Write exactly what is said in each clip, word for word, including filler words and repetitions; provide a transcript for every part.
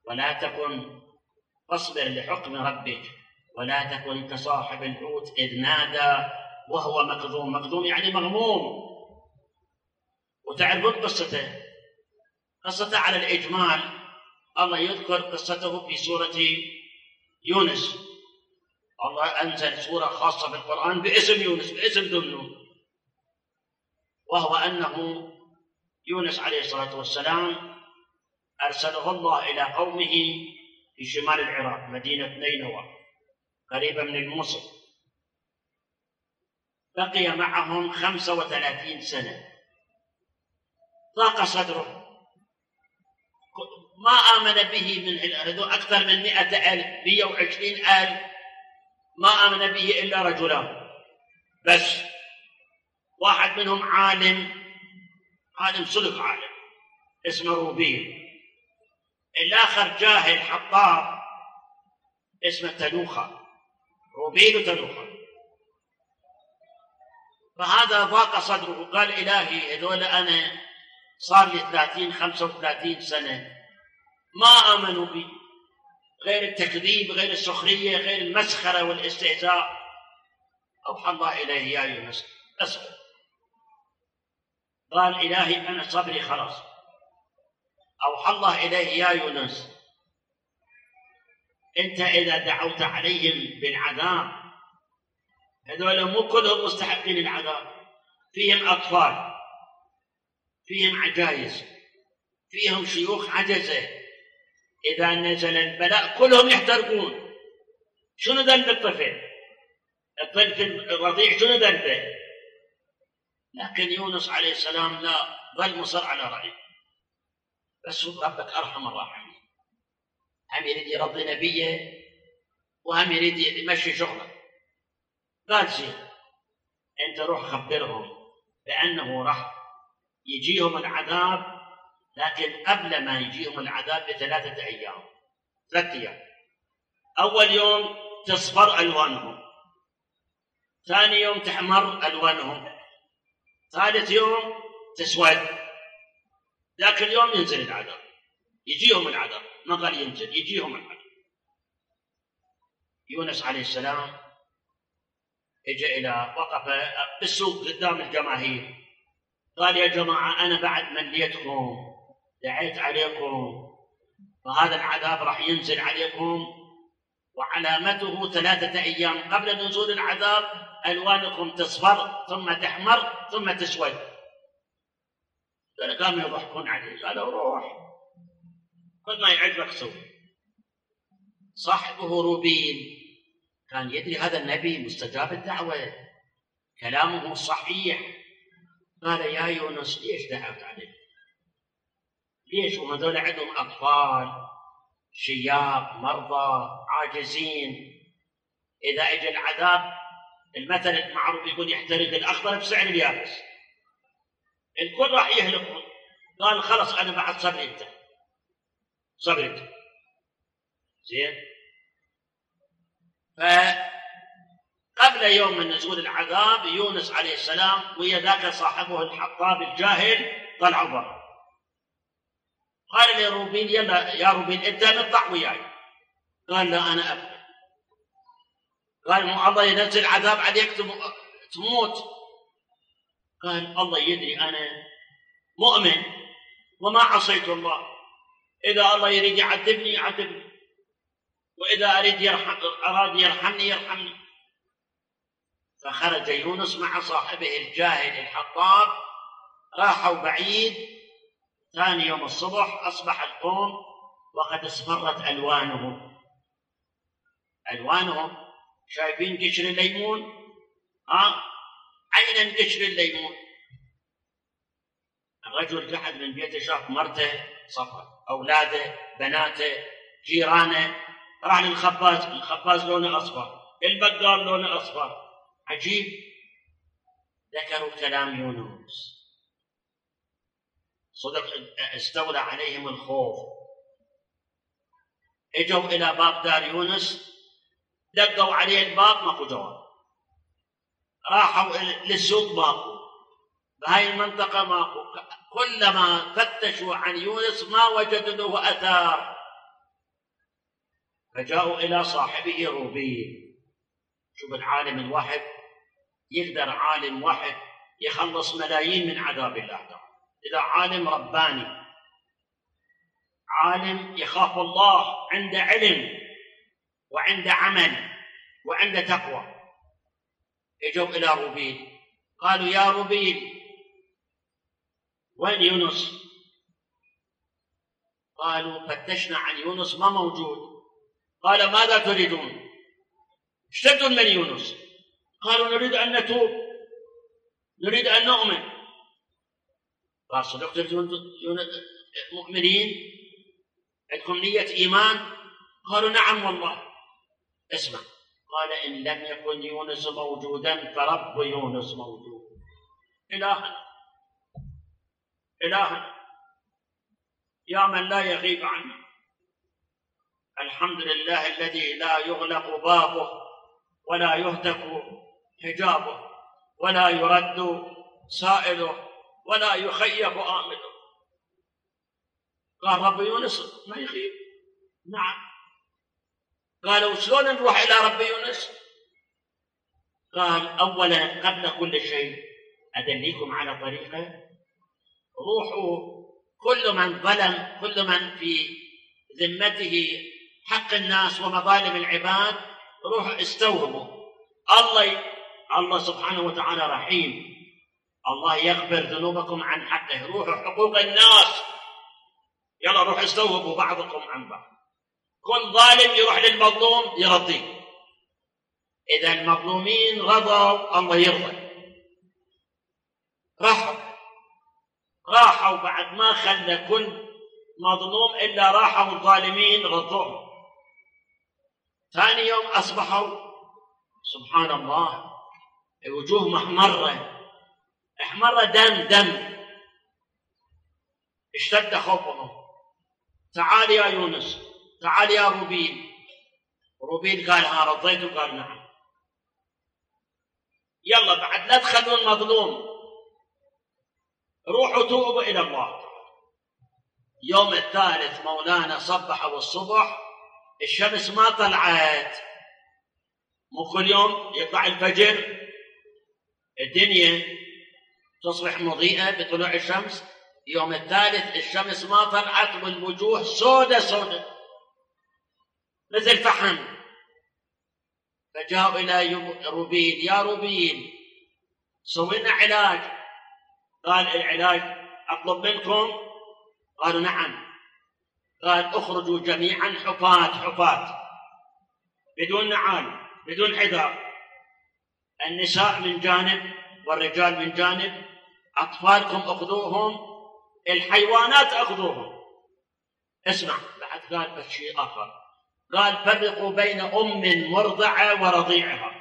ولا تكن فاصبر لحكم ربك ولا تكن كصاحب الحوت إذ نادى وهو مكظوم. مكظوم يعني مغموم. وتعرفون قصته قصته على الإجمال. الله يذكر قصته في سورة يونس. الله أنزل سورة خاصة بالقرآن باسم يونس، باسم ذنون، وهو أنه يونس عليه الصلاة والسلام أرسله الله إلى قومه في شمال العراق مدينة نينوى قريبة من الموصل. بقي معهم خمسة وثلاثين سنة. ضاق صدره، ما آمن به من أكثر من مئة ألف، مئة وعشرين ألف، ما آمن به إلا رجلان بس. واحد منهم عالم عالم صدق عالم اسمه روبيل، الآخر جاهل حطاب اسمه تنوخة. روبيل وتنوخة. فهذا ضاق صدره، قال إلهي هذول أنا صار لي ثلاثين خمسة وثلاثين سنة ما آمنوا بي، غير التكذيب، غير السخرية، غير المسخرة والاستهزاء. أوحى الله إليه يا يونس أصبر. قال إلهي أنا صبري خلاص. أوحى الله إليه يا يونس أنت إذا دعوت عليهم بالعذاب، هذول مو كلهم مستحقين العذاب، فيهم أطفال، فيهم عجائز، فيهم شيوخ عجزة، إذا نزل البلاء كلهم يحترقون. شنو ذنب الطفل؟ الطفل الرضيع شنو ذنبه؟ لكن يونس عليه السلام لا، ظل مصر على رأيه. بس ربك أرحم الراحمين، هم يريد يرضي نبيه وهم يريد يمشي شغله. قال زين أنت روح خبرهم بأنه راح يجيهم العذاب، لكن قبل ما يجيهم العذاب بثلاثة أيام ثلاثة أيام. أول يوم تصفر ألوانهم، ثاني يوم تحمر ألوانهم، ثالث يوم تسود. ذاك اليوم ينزل العذاب، يجيهم العذاب، ما قال ينزل، يجيهم العذاب. يونس عليه السلام اجى إلى وقف بالسوق قدام الجماهير، قال يا جماعة أنا بعد مليتكم، دعيت عليكم، فهذا العذاب راح ينزل عليكم، وعلامته ثلاثة أيام قبل نزول العذاب ألوانكم تصفر ثم تحمر ثم تسود. قاموا يضحكون عليه، قالوا روح خذ ما يعجبك سوي. صاحبه روبيل كان يدري هذا النبي مستجاب الدعوة، كلامه صحيح. قال يا يونس ليش دعوت عليه؟ ليش؟ وهذول عندهم أطفال، شياب، مرضى، عاجزين. إذا اجى العذاب المثل المعروف يقول يحترق الأخضر بسعر اليابس، الكل راح يهلكون. قال خلص أنا بعد صبري أنت، صبري أنت زين. فقبل يوم من نزول العذاب يونس عليه السلام ويا ذاك صاحبه الحطاب الجاهل طلعوا برا. قال لروبيل يلا يا روبيل أنت نطلع وياي. قال لا أنا أبقى. قال مو الله ينزل عذاب عليك تموت. قال الله يدري أنا مؤمن وما عصيت الله، إذا الله يريد يعذبني يعذبني، وإذا أريد يرحم أراد يرحمني يرحمني. فخرج يونس مع صاحبه الجاهل الحطاب، راحوا بعيد. ثاني يوم الصبح أصبح القوم وقد اصفرت ألوانهم. ألوانهم شايفين قشر الليمون؟ ها عينا قشر الليمون. الرجل قعد من بيته شاف مرته صفر، أولاده، بناته، جيرانه، راح للخباز، الخباز لونه أصفر، البقال لونه أصفر. عجيب. ذكروا كلام يونس، صدق استولى عليهم الخوف. اجوا إلى باب دار يونس، دقوا عليه الباب ماكو جواب. راحوا للسوق ماكو، بهاي المنطقة ماكو. كلما فتشوا عن يونس ما وجدوا له أثار. فجاءوا إلى صاحبه روبين. شوف العالم الواحد، يقدر عالم واحد يخلص ملايين من عذاب الله تعالى. إذا عالم رباني، عالم يخاف الله، عنده علم وعنده عمل وعنده تقوى. اجوا إلى روبين قالوا: يا روبين، وين يونس؟ قالوا: فتشنا عن يونس ما موجود. قال: ماذا تريدون؟ ايش تريدون من يونس؟ قالوا: نريد أن نتوب، نريد أن نؤمن. قال: صدقت مؤمنين؟ عندكم نية إيمان؟ قالوا: نعم والله. اسمع، قال: إن لم يكن يونس موجودا فرب يونس موجود. إلهنا إلهنا يا من لا يغيب عنه، الحمد لله الذي لا يغلق بابه ولا يهتك حجابه ولا يرد سائله ولا يخيف آمله. قال: رب يونس ما يغيب؟ نعم. قالوا: شلون نروح إلى رب يونس؟ قال: أولا قبل كل شيء أدليكم على طريقة. روحوا كل من ظلم، كل من في ذمته حق الناس ومظالم العباد، روحوا استوهبوا. الله الله سبحانه وتعالى رحيم، الله يغفر ذنوبكم عن حقه. روحوا حقوق الناس، يلا روح استوهبوا بعضكم عن بعض. كل ظالم يروح للمظلوم يرضيه. إذا المظلومين رضوا الله يرضى. راحوا راحوا بعد ما خلى كل مظلوم إلا راحوا الظالمين رضوهم. ثاني يوم أصبحوا سبحان الله وجوه محمرة، احمر دم دم. اشتد خوفهم. تعال يا يونس، تعال يا روبين. روبين قال: ها رضيت؟ قال: نعم. يلا بعد لا تخلون المظلوم، روحوا توبوا إلى الله. يوم الثالث مولانا صبح والصبح الشمس ما طلعت. مو كل يوم يطلع الفجر الدنيا تصبح مضيئة بطلوع الشمس؟ يوم الثالث الشمس ما طلعت والوجوه سودة سودة مثل فحم. فجاءوا إلى روبين: يا روبين سوي لنا علاج. قال: العلاج أطلب منكم؟ قالوا: نعم. قال: اخرجوا جميعا حفاة حفاة بدون نعال بدون حذاء، النساء من جانب والرجال من جانب، أطفالكم أخذوهم، الحيوانات أخذوهم. اسمع، بعد قال بس شيء آخر، قال: فرقوا بين أم مرضعة ورضيعها.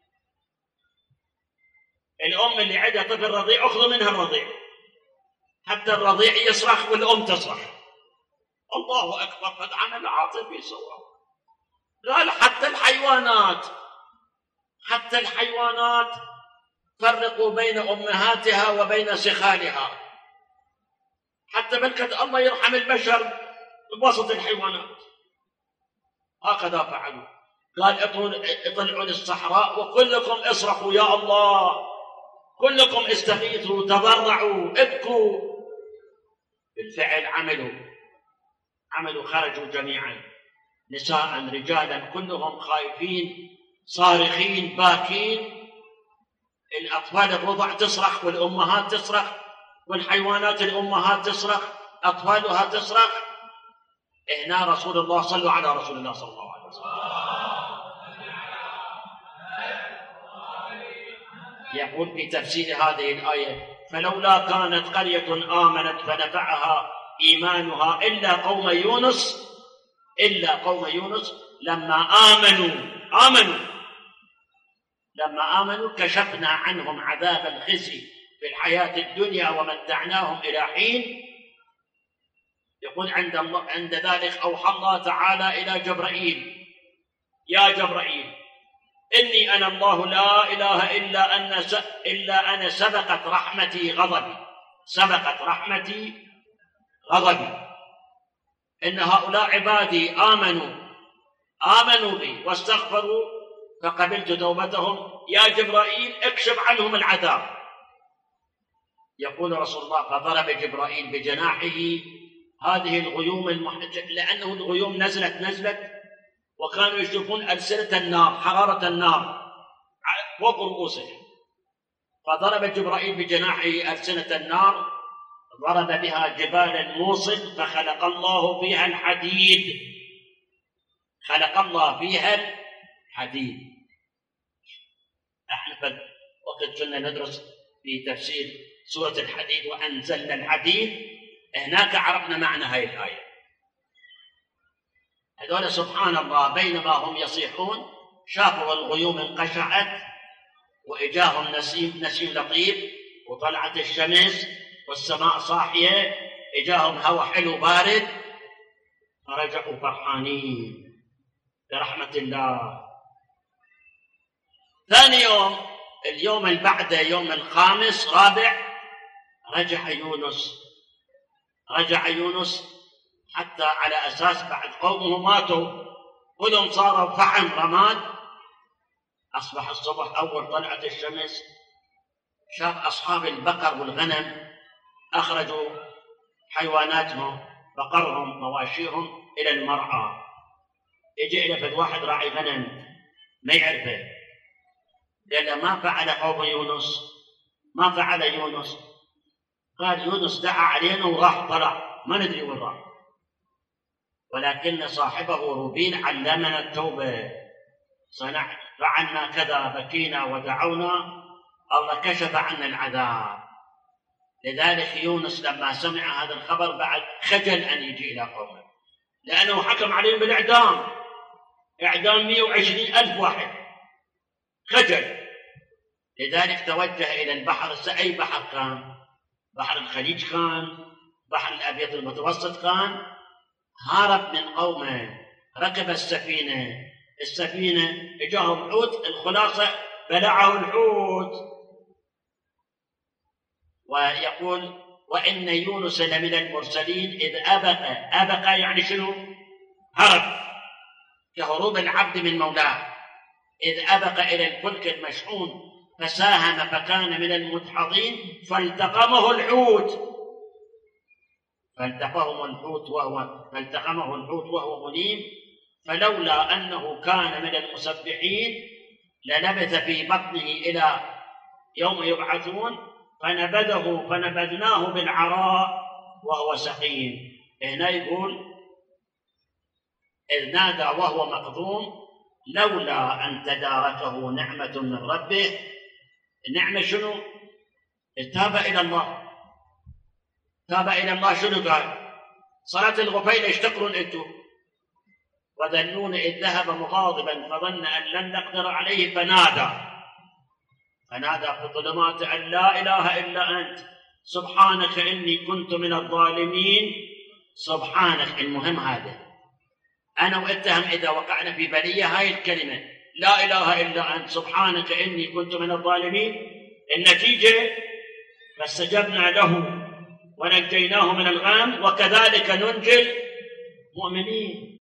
الأم اللي عندها طفل رضيع أخذوا منها الرضيع، حتى الرضيع يصرخ والأم تصرخ. الله أكبر، قد عمل عاطفي سواه. قال: حتى الحيوانات حتى الحيوانات فرقوا بين أمهاتها وبين سخالها، حتى بلكت الله يرحم البشر بوسط الحيوانات. هكذا فعلوا. قال: اطلعوا للصحراء وكلكم اصرخوا يا الله، كلكم استغيثوا، تضرعوا، ابكوا. بالفعل عملوا عملوا خرجوا جميعا، نساء رجالا، كلهم خائفين صارخين باكين. الأطفال الرضع تصرخ والأمهات تصرخ، والحيوانات الأمهات تصرخ، أطفالها تصرخ. هنا رسول الله، صلوا على رسول الله صلى الله عليه وسلم، يقول في تفسير هذه الآية: فلولا كانت قرية آمنت فنفعها إيمانها إلا قوم يونس إلا قوم يونس لما آمنوا آمنوا لما آمنوا كشفنا عنهم عذاب الخزي في الحياة الدنيا ومتعناهم إلى حين. يقول عند, الله عند ذلك أوحى الله تعالى إلى جبرائيل: يا جبرائيل، إني أنا الله لا إله إلا أن إلا أنا سبقت رحمتي غضبي سبقت رحمتي غضبي إن هؤلاء عبادي آمنوا آمنوا بي واستغفروا فقبلت توبتهم، يا جبرائيل اكشف عنهم العذاب. يقول رسول الله فضرب جبرائيل بجناحه هذه الغيوم المح... لأنه الغيوم نزلت نزلت وكانوا يشوفون ألسنة النار، حرارة النار فوق رؤوسهم، فضرب جبرائيل بجناحه ألسنة النار، ضرب بها جبال الموصل فخلق الله فيها الحديد، خلق الله فيها الحديد. احنا وقت كنا ندرس في تفسير سورة الحديد وأنزلنا الحديد، هناك عرفنا معنى هذه الآية. هذول سبحان الله بينما هم يصيحون شافوا الغيوم انقشعت وإجاهم نسيم نسيم لطيف وطلعت الشمس والسماء صاحية، إجاهم هواء حلو بارد، فرجعوا فرحانين برحمة الله. ثاني يوم، اليوم اللي بعده يوم الخامس رابع، رجع يونس رجع يونس حتى على أساس بعد قومه ماتوا كلهم صاروا فحم رماد. أصبح الصبح أول طلعت الشمس، شاف أصحاب البقر والغنم أخرجوا حيواناتهم بقرهم مواشيهم إلى المرعى. يجي إلى فد واحد راعي غنم ما يعرفه، قال ما فعل قوم يونس، ما فعل يونس. قال يونس دعا علينا وراح طلع ما ندري وين راح، ولكن صاحبه روبين علمنا التوبة، صنع فعلنا كذا بكينا ودعونا الله كشف عنا العذاب. لذلك يونس لما سمع هذا الخبر بعد خجل أن يجي إلى قومه، لأنه حكم عليهم بالإعدام، إعدام مئة وعشرين ألف واحد، خجل. لذلك توجه إلى البحر. أي بحر كان؟ بحر الخليج كان، بحر الأبيض المتوسط كان. هارب من قومه، ركب السفينة، السفينة اجاهم حوت، الخلاصة بلعه الحوت. ويقول وإن يونس لمن المرسلين إذ أبق. أبق يعني شنو؟ هرب، كهروب العبد من مولاه. إذ أبق إلى الفلك المشحون فساهم فكان من المدحضين فالتقمه الحوت فالتقمه الحوت وهو فالتقمه الحوت وهو مليم فلولا أنه كان من المسبحين للبث في بطنه إلى يوم يبعثون فنبذه فنبذناه بالعراء وهو سقيم. هنا يقول إذ نادى وهو مقذوم لولا أن تداركه نعمة من ربه. النعمة شنو؟ تاب إلى الله. تاب إلى الله شنو قال؟ صلاة الغفيل ايش تقرون انتم؟ وذنون إذ ذهب مغاضبا فظن أن لن نقدر عليه فنادى فنادى في الظلمات أن لا إله إلا أنت سبحانك إني كنت من الظالمين. سبحانك، المهم هذا أنا وأتهم إذا وقعنا في بلية هاي الكلمة لا إله إلا أنت سبحانك إني كنت من الظالمين، النتيجة فاستجبنا له ونجيناه من الغم وكذلك ننجي المؤمنين.